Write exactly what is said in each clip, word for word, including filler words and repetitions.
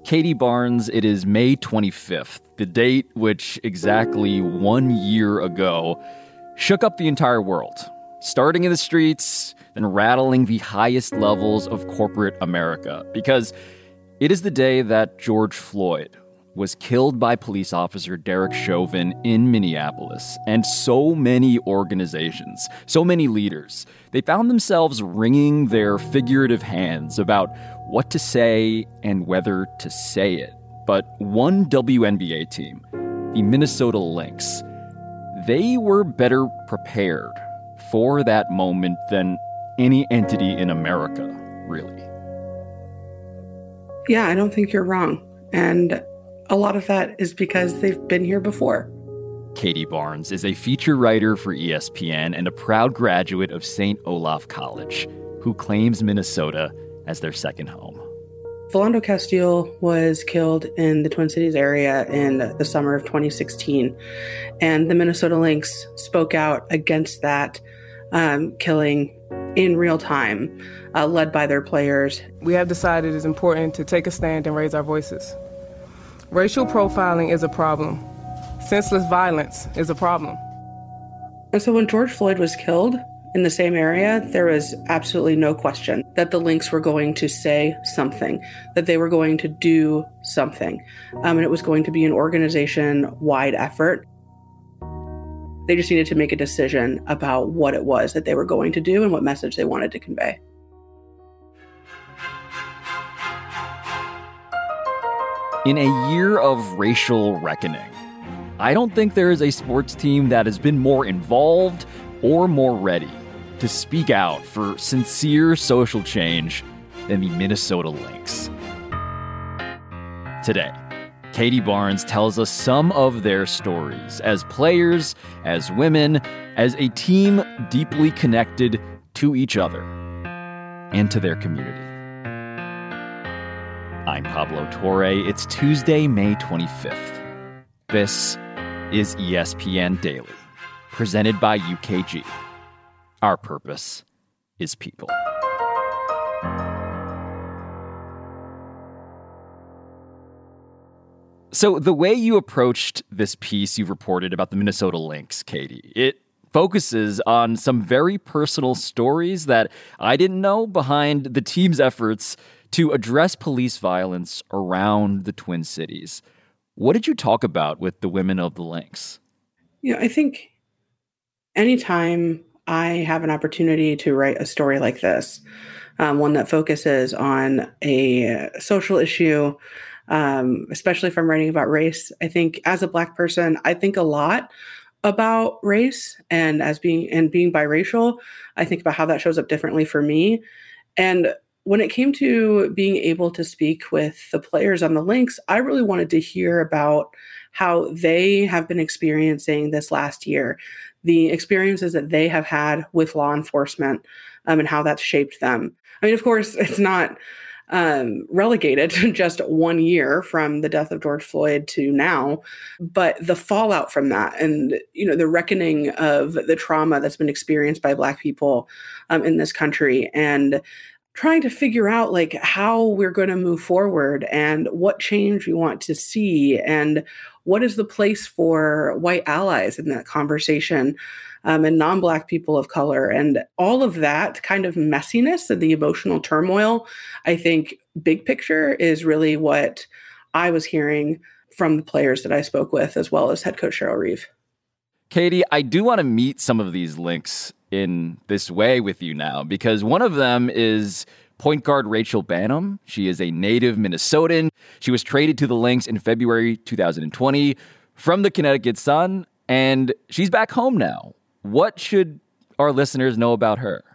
Katie Barnes, it is May twenty-fifth, the date which exactly one year ago shook up the entire world, starting in the streets, then rattling the highest levels of corporate America, because it is the day that George Floyd was killed by police officer Derek Chauvin in Minneapolis. And so many organizations, so many leaders, they found themselves wringing their figurative hands about what to say and whether to say it. But one W N B A team, the Minnesota Lynx, they were better prepared for that moment than any entity in America, really. Yeah, I don't think you're wrong. And a lot of that is because they've been here before. Katie Barnes is a feature writer for E S P N and a proud graduate of Saint Olaf College, who claims Minnesota as their second home. Philando Castile was killed in the Twin Cities area in the summer of twenty sixteen, and the Minnesota Lynx spoke out against that um, killing in real time, uh, led by their players. We have decided it's important to take a stand and raise our voices. Racial profiling is a problem. Senseless violence is a problem. And so when George Floyd was killed in the same area, there was absolutely no question that the Lynx were going to say something, that they were going to do something. Um, and it was going to be an organization-wide effort. They just needed to make a decision about what it was that they were going to do and what message they wanted to convey. In a year of racial reckoning, I don't think there is a sports team that has been more involved or more ready to speak out for sincere social change than the Minnesota Lynx. Today, Katie Barnes tells us some of their stories as players, as women, as a team deeply connected to each other and to their community. I'm Pablo Torre. It's Tuesday, May twenty-fifth. This is E S P N Daily, presented by U K G. Our purpose is people. So the way you approached this piece you've reported about the Minnesota Lynx, Katie, it focuses on some very personal stories that I didn't know behind the team's efforts to address police violence around the Twin Cities. What did you talk about with the women of the Lynx? You know, I think anytime I have an opportunity to write a story like this, um, one that focuses on a social issue, um, especially if I'm writing about race, I think as a Black person, I think a lot about race, and as being and being biracial, I think about how that shows up differently for me. And when it came to being able to speak with the players on the Lynx, I really wanted to hear about how they have been experiencing this last year, the experiences that they have had with law enforcement, um, and how that's shaped them. I mean, of course, it's not um, relegated to just one year from the death of George Floyd to now, but the fallout from that and, you know, the reckoning of the trauma that's been experienced by Black people um, in this country, and trying to figure out like how we're going to move forward and what change we want to see and what is the place for white allies in that conversation, um, and non-Black people of color, and all of that kind of messiness and the emotional turmoil. I think big picture is really what I was hearing from the players that I spoke with, as well as head coach Cheryl Reeve. Katie, I do want to meet some of these Lynx in this way with you now, because one of them is point guard Rachel Banham. She is a native Minnesotan. She was traded to the Lynx in February two thousand twenty from the Connecticut Sun, and she's back home now. What should our listeners know about her?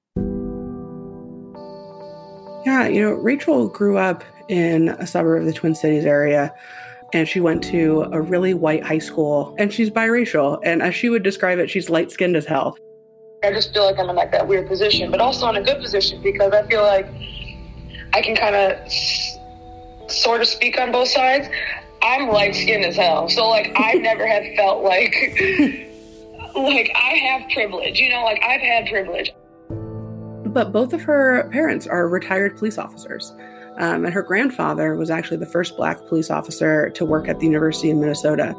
Yeah, you know, Rachel grew up in a suburb of the Twin Cities area, and she went to a really white high school, and she's biracial. And as she would describe it, she's light-skinned as hell. I just feel like I'm in like that weird position, but also in a good position, because I feel like I can kind of s- sort of speak on both sides. I'm light-skinned as hell, so like I never have felt like like I have privilege, you know, like I've had privilege. But both of her parents are retired police officers. Um, and her grandfather was actually the first Black police officer to work at the University of Minnesota.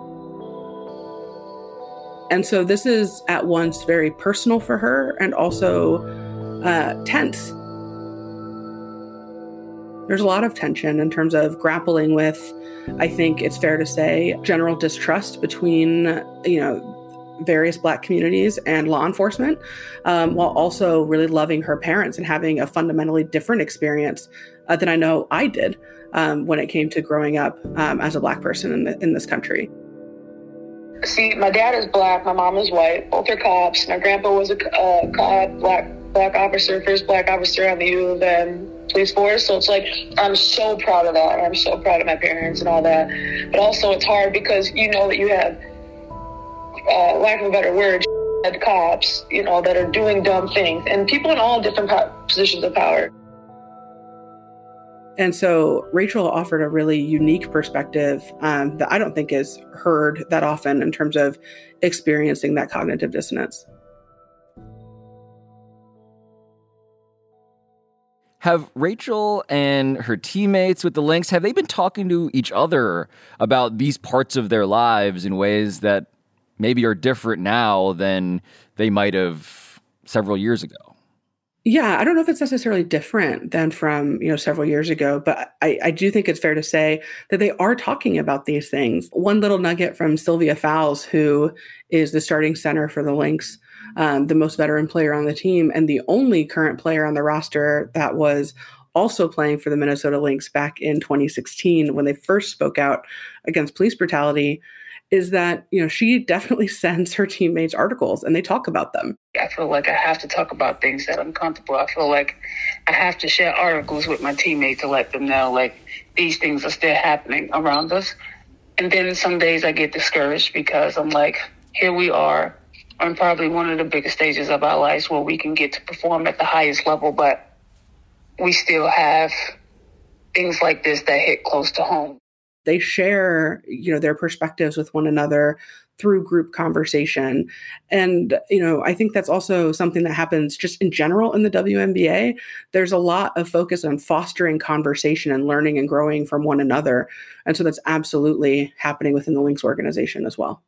And so this is at once very personal for her and also uh, tense. There's a lot of tension in terms of grappling with, I think it's fair to say, general distrust between, you know, various Black communities and law enforcement, um, while also really loving her parents and having a fundamentally different experience uh, than I know I did um, when it came to growing up um, as a Black person in, the, in this country. See, my dad is Black, my mom is white, both are cops. My grandpa was a uh, cop, Black Black officer, first Black officer on the U of M police force. So it's like, I'm so proud of that. I'm so proud of my parents and all that. But also it's hard because you know that you have, Uh, lack of a better word, cops, you know, that are doing dumb things, and people in all different po- positions of power. And so Rachel offered a really unique perspective um, that I don't think is heard that often in terms of experiencing that cognitive dissonance. Have Rachel and her teammates with the Lynx, have they been talking to each other about these parts of their lives in ways that maybe are different now than they might have several years ago? Yeah, I don't know if it's necessarily different than from, you know, several years ago, but I, I do think it's fair to say that they are talking about these things. One little nugget from Sylvia Fowles, who is the starting center for the Lynx, um, the most veteran player on the team, and the only current player on the roster that was also playing for the Minnesota Lynx back in twenty sixteen when they first spoke out against police brutality, is that, you know, she definitely sends her teammates articles and they talk about them. I feel like I have to talk about things that I'm comfortable. I feel like I have to share articles with my teammates to let them know, like, these things are still happening around us. And then some days I get discouraged because I'm like, here we are on probably one of the biggest stages of our lives where we can get to perform at the highest level, but we still have things like this that hit close to home. They share, you know, their perspectives with one another through group conversation. And, you know, I think that's also something that happens just in general in the W N B A. There's a lot of focus on fostering conversation and learning and growing from one another. And so that's absolutely happening within the Lynx organization as well.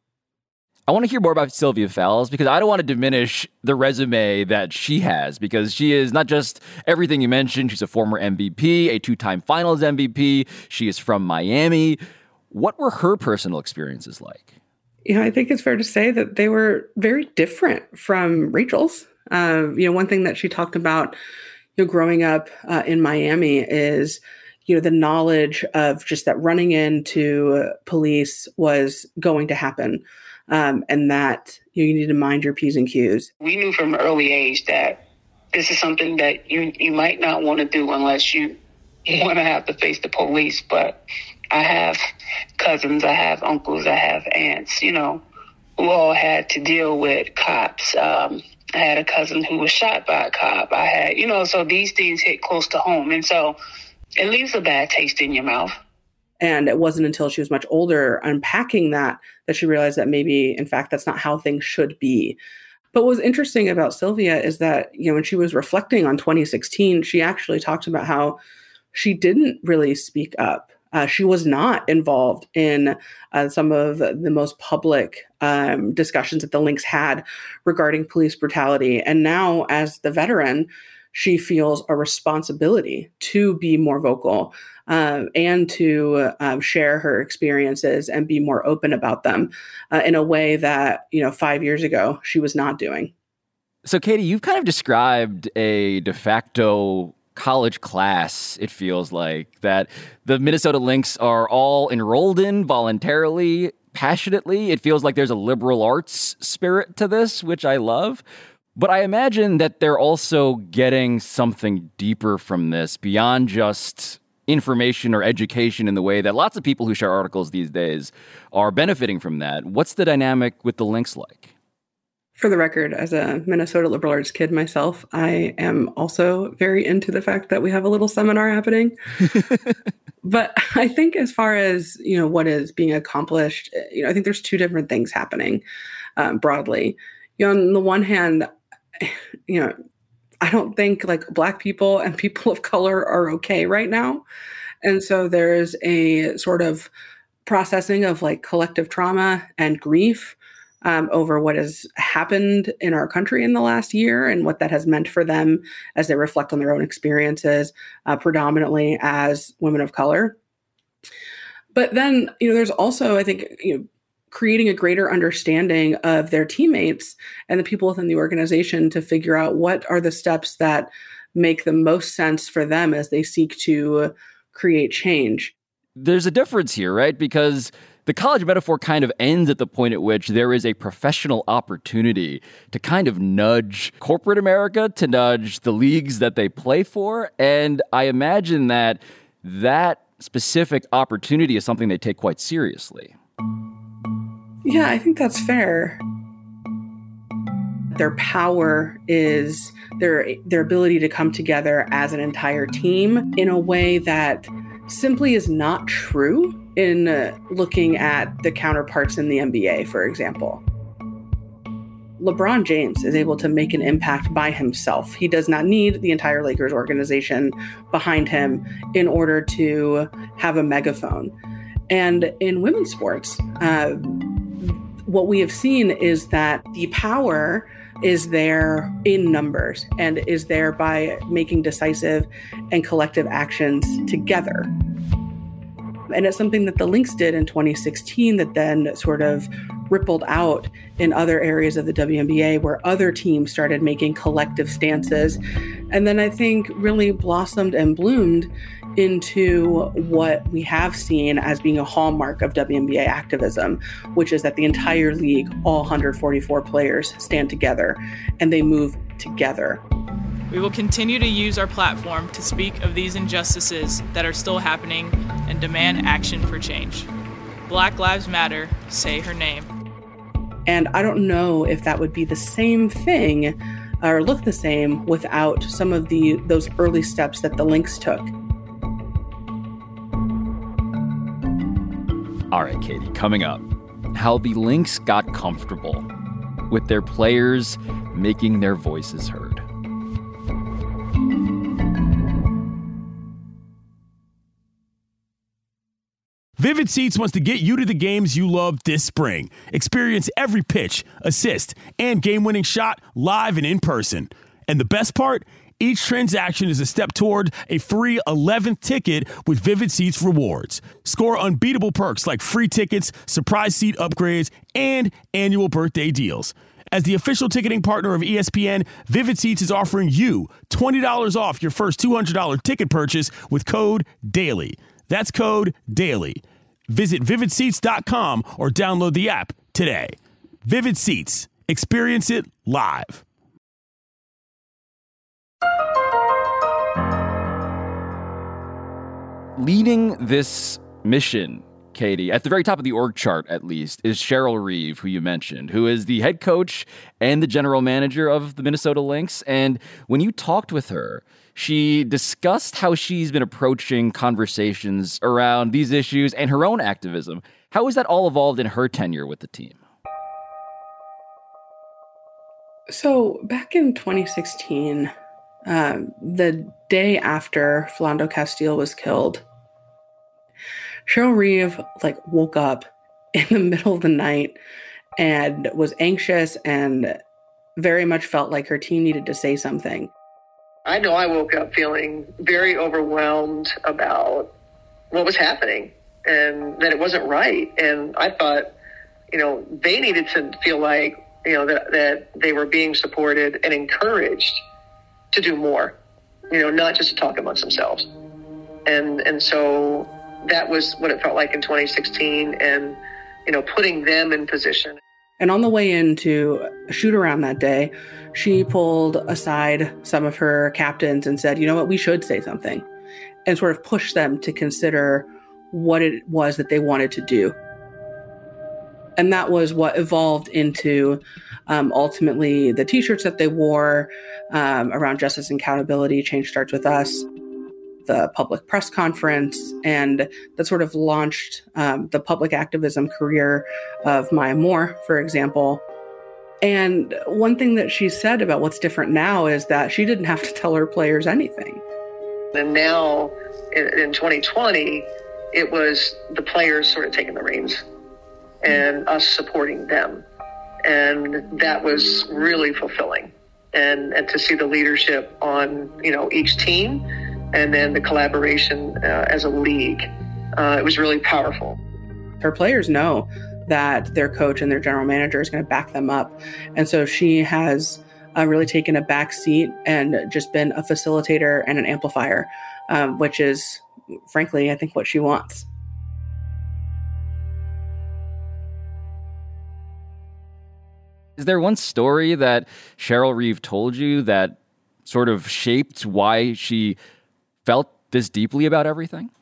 I want to hear more about Sylvia Fowles because I don't want to diminish the resume that she has, because she is not just everything you mentioned. She's a former M V P, a two-time finals M V P. She is from Miami. What were her personal experiences like? You know, I think it's fair to say that they were very different from Rachel's. Uh, you know, one thing that she talked about, you know, growing up uh, in Miami is, you know, the knowledge of just that running into police was going to happen. Um, and that you, know, you need to mind your P's and Q's. We knew from an early age that this is something that you, you might not want to do unless you want to have to face the police. But I have cousins, I have uncles, I have aunts, you know, who all had to deal with cops. Um, I had a cousin who was shot by a cop. I had, you know, so these things hit close to home. And so it leaves a bad taste in your mouth. And it wasn't until she was much older, unpacking that, that she realized that maybe, in fact, that's not how things should be. But what was interesting about Sylvia is that, you know, when she was reflecting on twenty sixteen, she actually talked about how she didn't really speak up. Uh, she was not involved in uh, some of the most public um, discussions that the Lynx had regarding police brutality. And now, as the veteran, she feels a responsibility to be more vocal uh, and to um, share her experiences and be more open about them uh, in a way that, you know, five years ago she was not doing. So, Katie, you've kind of described a de facto college class, it feels like, that the Minnesota Lynx are all enrolled in voluntarily, passionately. It feels like there's a liberal arts spirit to this, which I love. But I imagine that they're also getting something deeper from this beyond just information or education in the way that lots of people who share articles these days are benefiting from that. What's the dynamic with the Lynx like? For the record, as a Minnesota liberal arts kid myself, I am also very into the fact that we have a little seminar happening. But I think as far as, you know, what is being accomplished, you know, I think there's two different things happening um, broadly. You know, on the one hand, you know, I don't think like Black people and people of color are okay right now. And so there's a sort of processing of like collective trauma and grief um, over what has happened in our country in the last year and what that has meant for them as they reflect on their own experiences, uh, predominantly as women of color. But then, you know, there's also, I think, you know, creating a greater understanding of their teammates and the people within the organization to figure out what are the steps that make the most sense for them as they seek to create change. There's a difference here, right? Because the college metaphor kind of ends at the point at which there is a professional opportunity to kind of nudge corporate America, to nudge the leagues that they play for. And I imagine that that specific opportunity is something they take quite seriously. Yeah, I think that's fair. Their power is their their ability to come together as an entire team in a way that simply is not true in uh, looking at the counterparts in the N B A, for example. LeBron James is able to make an impact by himself. He does not need the entire Lakers organization behind him in order to have a megaphone. And in women's sports, uh, what we have seen is that the power is there in numbers and is there by making decisive and collective actions together. And it's something that the Lynx did in twenty sixteen that then sort of rippled out in other areas of the W N B A where other teams started making collective stances. And then I think really blossomed and bloomed into what we have seen as being a hallmark of W N B A activism, which is that the entire league, all one hundred forty-four players, stand together and they move together. We will continue to use our platform to speak of these injustices that are still happening and demand action for change. Black Lives Matter, say her name. And I don't know if that would be the same thing or look the same without some of the those early steps that the Lynx took. All right, Katie, coming up, how the Lynx got comfortable with their players making their voices heard. Vivid Seats wants to get you to the games you love this spring. Experience every pitch, assist, and game-winning shot live and in person. And the best part? Each transaction is a step toward a free eleventh ticket with Vivid Seats rewards. Score unbeatable perks like free tickets, surprise seat upgrades, and annual birthday deals. As the official ticketing partner of E S P N, Vivid Seats is offering you twenty dollars off your first two hundred dollars ticket purchase with code DAILY. That's code DAILY. Visit vivid seats dot com or download the app today. Vivid Seats. Experience it live. Leading this mission, Katie, at the very top of the org chart, at least, is Cheryl Reeve, who you mentioned, who is the head coach and the general manager of the Minnesota Lynx. And when you talked with her, she discussed how she's been approaching conversations around these issues and her own activism. How has that all evolved in her tenure with the team? So back in twenty sixteen, um, the day after Philando Castile was killed, Cheryl Reeve like woke up in the middle of the night and was anxious and very much felt like her team needed to say something. I know I woke up feeling very overwhelmed about what was happening and that it wasn't right. And I thought, you know, they needed to feel like, you know, that, that they were being supported and encouraged to do more, you know, not just to talk amongst themselves. And, and so that was what it felt like in twenty sixteen and, you know, putting them in position. And on the way into a shoot around that day, she pulled aside some of her captains and said, you know what, we should say something, and sort of pushed them to consider what it was that they wanted to do. And that was what evolved into um, ultimately the t-shirts that they wore um, around justice and accountability, Change Starts With Us, the public press conference, and that sort of launched um, the public activism career of Maya Moore, for example. And one thing that she said about what's different now is that she didn't have to tell her players anything. And now in, in twenty twenty, it was the players sort of taking the reins and us supporting them. And that was really fulfilling. And, and to see the leadership on, you know, each team and then the collaboration uh, as a league, uh, it was really powerful. Her players know that their coach and their general manager is going to back them up. And so she has uh, really taken a back seat and just been a facilitator and an amplifier, um, which is, frankly, I think what she wants. Is there one story that Cheryl Reeve told you that sort of shaped why she felt this deeply about everything?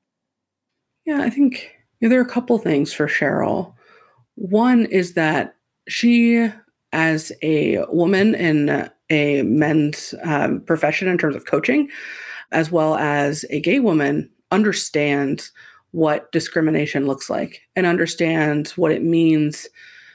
Yeah, I think you know, there are a couple things for Cheryl. One is that she, as a woman in a men's um, profession in terms of coaching, as well as a gay woman, understands what discrimination looks like and understands what it means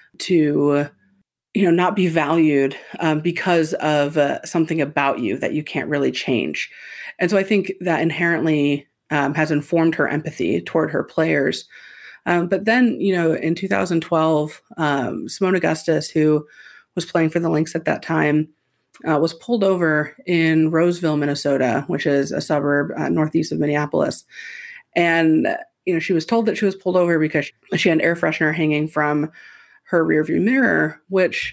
to, you know, not be valued um, because of uh, something about you that you can't really change. And so I think that inherently um, has informed her empathy toward her players. Um, but then, you know, in two thousand twelve, um, Seimone Augustus, who was playing for the Lynx at that time, uh, was pulled over in Roseville, Minnesota, which is a suburb uh, northeast of Minneapolis. And, you know, she was told that she was pulled over because she had an air freshener hanging from her rearview mirror, which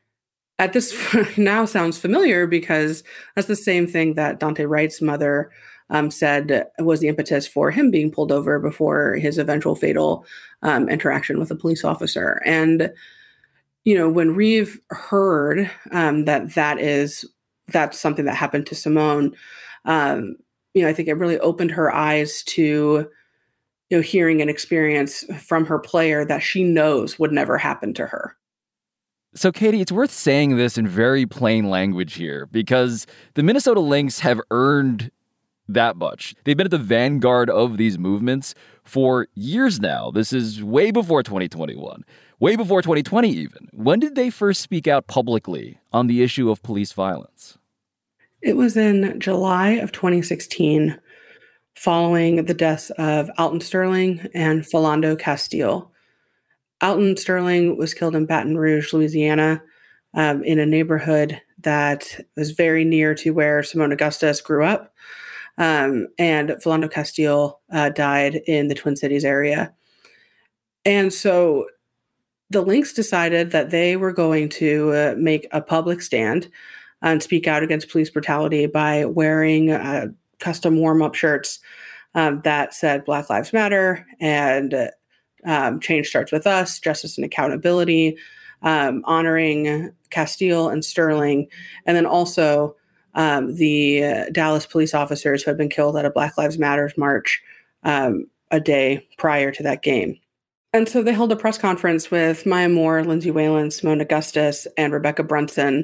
at this now sounds familiar because that's the same thing that Daunte Wright's mother um, said was the impetus for him being pulled over before his eventual fatal um, interaction with a police officer. And, you know, when Reeve heard um, that that is, that's something that happened to Seimone, um, you know, I think it really opened her eyes to, you know, hearing an experience from her player that she knows would never happen to her. So, Katie, it's worth saying this in very plain language here because the Minnesota Lynx have earned that much. They've been at the vanguard of these movements for years now. This is way before twenty twenty-one, way before twenty twenty even. When did they first speak out publicly on the issue of police violence? It was in July of twenty sixteen, following the deaths of Alton Sterling and Philando Castile. Alton Sterling was killed in Baton Rouge, Louisiana, um, in a neighborhood that was very near to where Seimone Augustus grew up. Um, and Philando Castile uh, died in the Twin Cities area. And so the Lynx decided that they were going to uh, make a public stand and speak out against police brutality by wearing uh, custom warm-up shirts um, that said Black Lives Matter and uh, um, change starts with us, justice and accountability, um, honoring Castile and Sterling, and then also um, the uh, Dallas police officers who had been killed at a Black Lives Matter march um, a day prior to that game. And so they held a press conference with Maya Moore, Lindsay Whalen, Seimone Augustus, and Rebecca Brunson.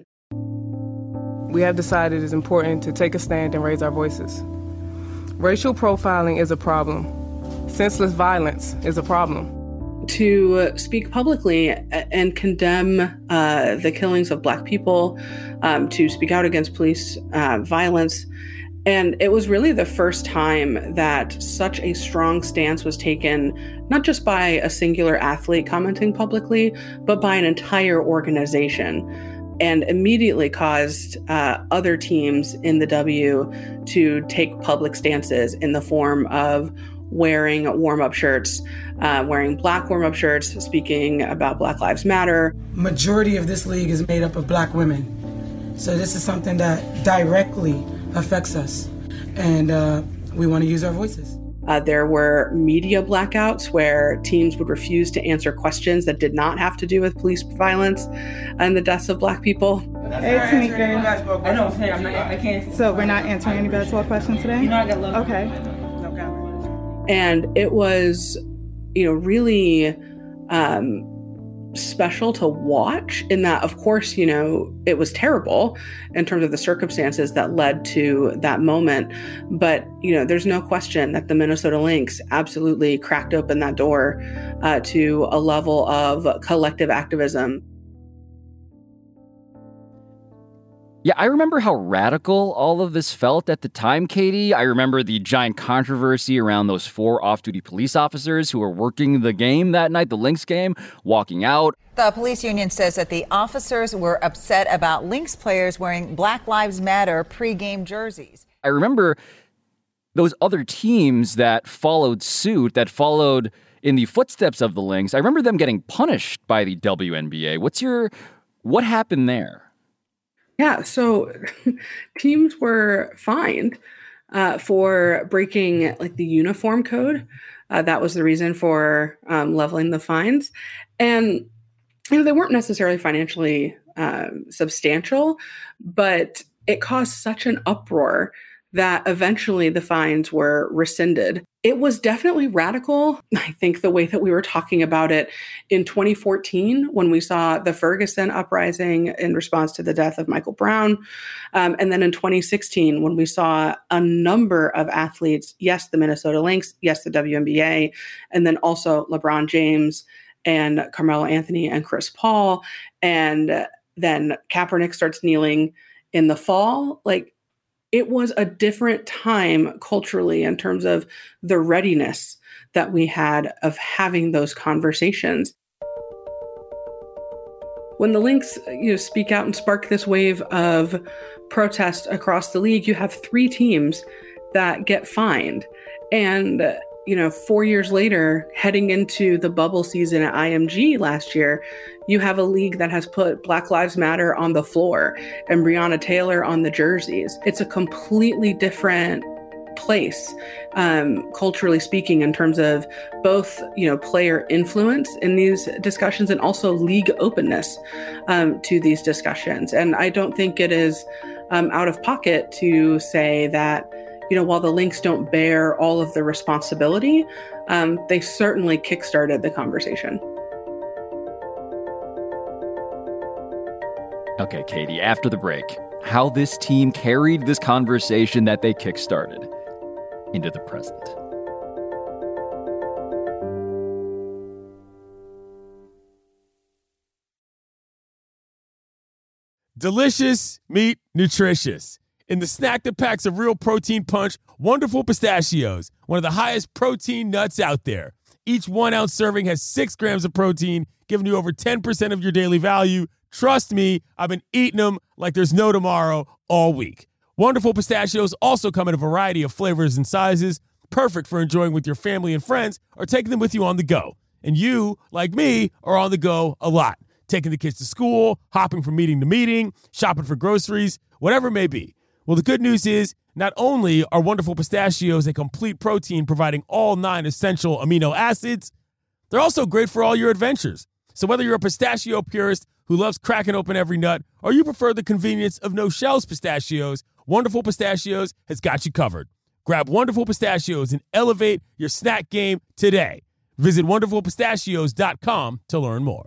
We have decided it's important to take a stand and raise our voices. Racial profiling is a problem. Senseless violence is a problem. To uh, speak publicly and condemn uh, the killings of Black people, um, to speak out against police uh, violence. And it was really the first time that such a strong stance was taken, not just by a singular athlete commenting publicly, but by an entire organization, and immediately caused uh, other teams in the W to take public stances in the form of wearing warm-up shirts, uh, wearing Black warm-up shirts, speaking about Black Lives Matter. Majority of this league is made up of Black women. So this is something that directly affects us. And uh, we want to use our voices. Uh, there were media blackouts where teams would refuse to answer questions that did not have to do with police violence and the deaths of Black people. Hey, Tamika. I know, I'm not, I can't. So we're not answering any basketball questions today? You know, I got love. Okay. And it was, you know, really um, special to watch in that, of course, you know, it was terrible in terms of the circumstances that led to that moment. But, you know, there's no question that the Minnesota Lynx absolutely cracked open that door uh, to a level of collective activism. Yeah, I remember how radical all of this felt at the time, Katie. I remember the giant controversy around those four off-duty police officers who were working the game that night, the Lynx game, walking out. The police union says that the officers were upset about Lynx players wearing Black Lives Matter pregame jerseys. I remember those other teams that followed suit, that followed in the footsteps of the Lynx. I remember them getting punished by the W N B A. What's your, what happened there? Yeah, so teams were fined uh, for breaking like the uniform code. Uh, that was the reason for um, leveling the fines. And you know, they weren't necessarily financially um, substantial, but it caused such an uproar that eventually the fines were rescinded. It was definitely radical. I think the way that we were talking about it in twenty fourteen, when we saw the Ferguson uprising in response to the death of Michael Brown, um, and then in twenty sixteen, when we saw a number of athletes, yes, the Minnesota Lynx, yes, the W N B A, and then also LeBron James and Carmelo Anthony and Chris Paul, and then Kaepernick starts kneeling in the fall. Like, it was a different time culturally in terms of the readiness that we had of having those conversations. When the Lynx, you know, speak out and spark this wave of protest across the league, you have three teams that get fined. And, you know, four years later, heading into the bubble season at I M G last year, you have a league that has put Black Lives Matter on the floor and Breonna Taylor on the jerseys. It's a completely different place, um, culturally speaking, in terms of both, you know, player influence in these discussions and also league openness um, to these discussions. And I don't think it is um, out of pocket to say that, you know, while the Lynx don't bear all of the responsibility, um, they certainly kickstarted the conversation. Okay, Katie, after the break, how this team carried this conversation that they kickstarted into the present. Delicious meat, nutritious. In the snack that packs a real protein punch, Wonderful Pistachios, one of the highest protein nuts out there. Each one-ounce serving has six grams of protein, giving you over ten percent of your daily value. Trust me, I've been eating them like there's no tomorrow all week. Wonderful Pistachios also come in a variety of flavors and sizes, perfect for enjoying with your family and friends or taking them with you on the go. And you, like me, are on the go a lot, taking the kids to school, hopping from meeting to meeting, shopping for groceries, whatever it may be. Well, the good news is not only are Wonderful Pistachios a complete protein providing all nine essential amino acids, they're also great for all your adventures. So whether you're a pistachio purist who loves cracking open every nut, or you prefer the convenience of no-shells pistachios, Wonderful Pistachios has got you covered. Grab Wonderful Pistachios and elevate your snack game today. Visit wonderful pistachios dot com to learn more.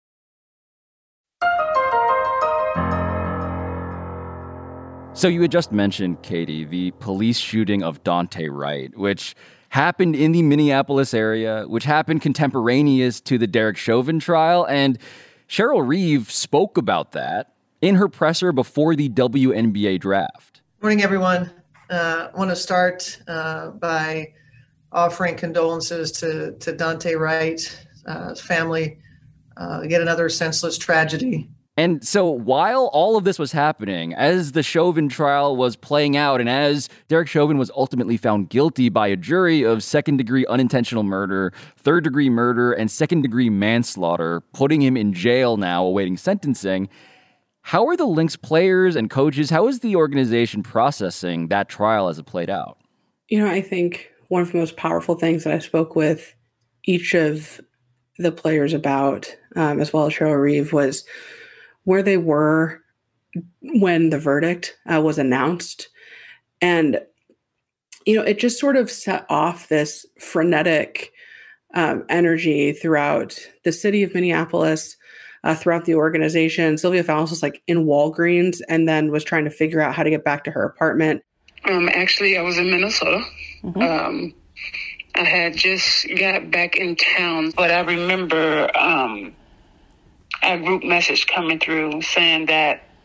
So you had just mentioned, Katie, the police shooting of Daunte Wright, which happened in the Minneapolis area, which happened contemporaneous to the Derek Chauvin trial, and Cheryl Reeve spoke about that in her presser before the W N B A draft. Morning, everyone. Uh, I want to start uh, by offering condolences to, to Daunte Wright, uh, his family, uh, yet another senseless tragedy. And so while all of this was happening, as the Chauvin trial was playing out, and as Derek Chauvin was ultimately found guilty by a jury of second-degree unintentional murder, third-degree murder, and second-degree manslaughter, putting him in jail now awaiting sentencing, how are the Lynx players and coaches, how is the organization processing that trial as it played out? You know, I think one of the most powerful things that I spoke with each of the players about, um, as well as Cheryl Reeve, was where they were when the verdict uh, was announced. And, you know, it just sort of set off this frenetic um, energy throughout the city of Minneapolis, uh, throughout the organization. Sylvia Fowles was like in Walgreens and then was trying to figure out how to get back to her apartment. Um, actually, I was in Minnesota. Mm-hmm. Um, I had just got back in town, but I remember um, a group message coming through saying that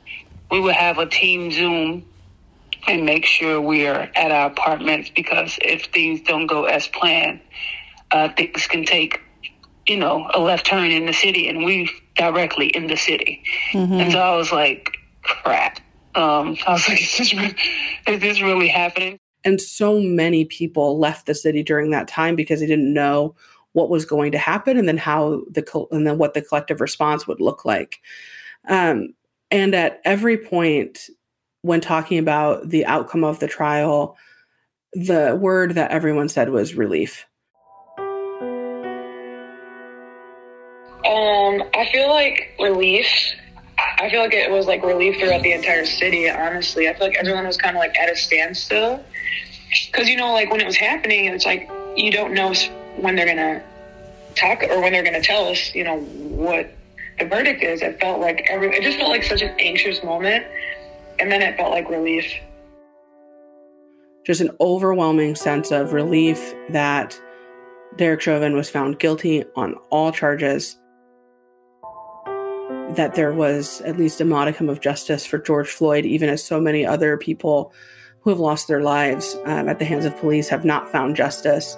we would have a team Zoom and make sure we are at our apartments, because if things don't go as planned, uh, things can take, you know, a left turn in the city, and we directly in the city. Mm-hmm. And so I was like, crap. Um, I was like, is this, re- is this really happening? And so many people left the city during that time because they didn't know what was going to happen, and then how the co- and then what the collective response would look like. Um, and at every point when talking about the outcome of the trial, the word that everyone said was relief. Um, I feel like relief. I feel like it was like relief throughout the entire city, honestly. I feel like everyone was kind of like at a standstill. Because, you know, like when it was happening, it's like you don't know when they're going to talk or when they're going to tell us, you know, what the verdict is. It felt like every, it just felt like such an anxious moment. And then it felt like relief. Just an overwhelming sense of relief that Derek Chauvin was found guilty on all charges, that there was at least a modicum of justice for George Floyd, even as so many other people who have lost their lives um, at the hands of police have not found justice.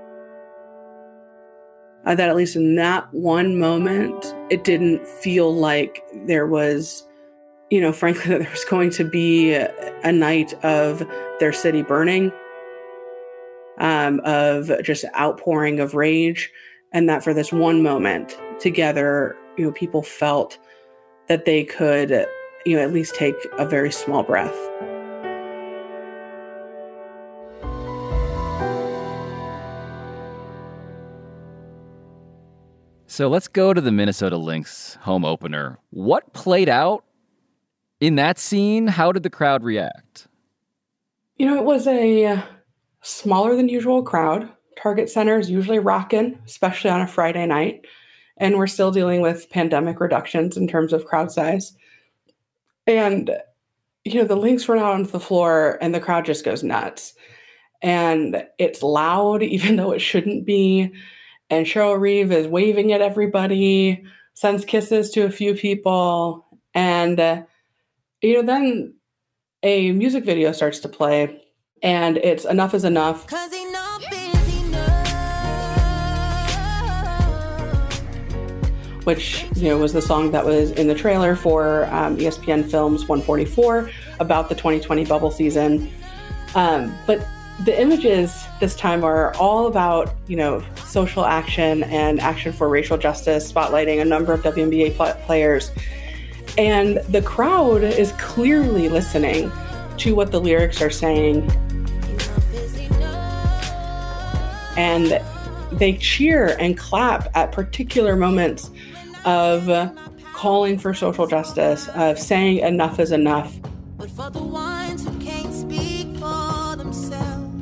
Uh, that at least in that one moment, it didn't feel like there was, you know, frankly, that there was going to be a, a night of their city burning, um, of just outpouring of rage, and that for this one moment together, you know, people felt that they could, you know, at least take a very small breath. So let's go to the Minnesota Lynx home opener. What played out in that scene? How did the crowd react? You know, it was a smaller than usual crowd. Target Center is usually rocking, especially on a Friday night. And we're still dealing with pandemic reductions in terms of crowd size. And, you know, the Lynx run out onto the floor and the crowd just goes nuts. And it's loud, even though it shouldn't be. And Cheryl Reeve is waving at everybody, sends kisses to a few people. And, uh, you know, then a music video starts to play, and it's Enough is Enough. 'Cause enough is enough. Which, you know, was the song that was in the trailer for um, E S P N Films one forty-four about the twenty twenty bubble season. Um, but the images this time are all about, you know, social action and action for racial justice, spotlighting a number of W N B A pl- players. And the crowd is clearly listening to what the lyrics are saying. And they cheer and clap at particular moments of calling for social justice, of saying enough is enough. But for the ones who can't speak for themselves.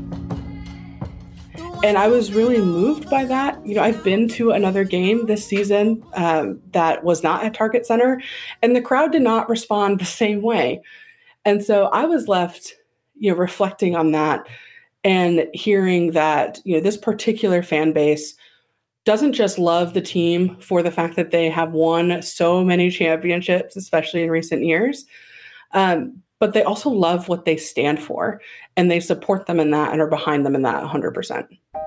And I was really moved by that. You know, I've been to another game this season um, that was not at Target Center, and the crowd did not respond the same way. And so I was left, you know, reflecting on that and hearing that, you know, this particular fan base doesn't just love the team for the fact that they have won so many championships, especially in recent years, um, but they also love what they stand for, and they support them in that and are behind them in that one hundred percent.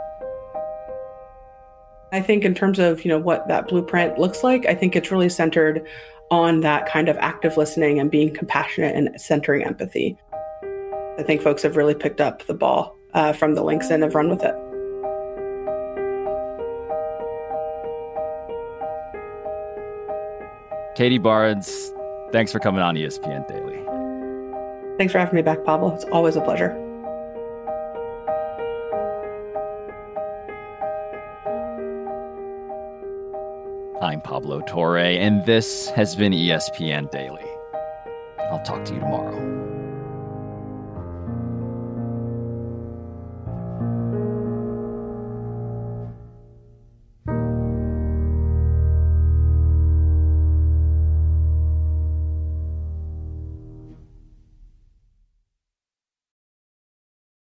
I think in terms of, you know, what that blueprint looks like, I think it's really centered on that kind of active listening and being compassionate and centering empathy. I think folks have really picked up the ball uh, from the Lynx and have run with it. Katie Barnes, thanks for coming on E S P N Daily. Thanks for having me back, Pablo. It's always a pleasure. I'm Pablo Torre, and this has been E S P N Daily. I'll talk to you tomorrow.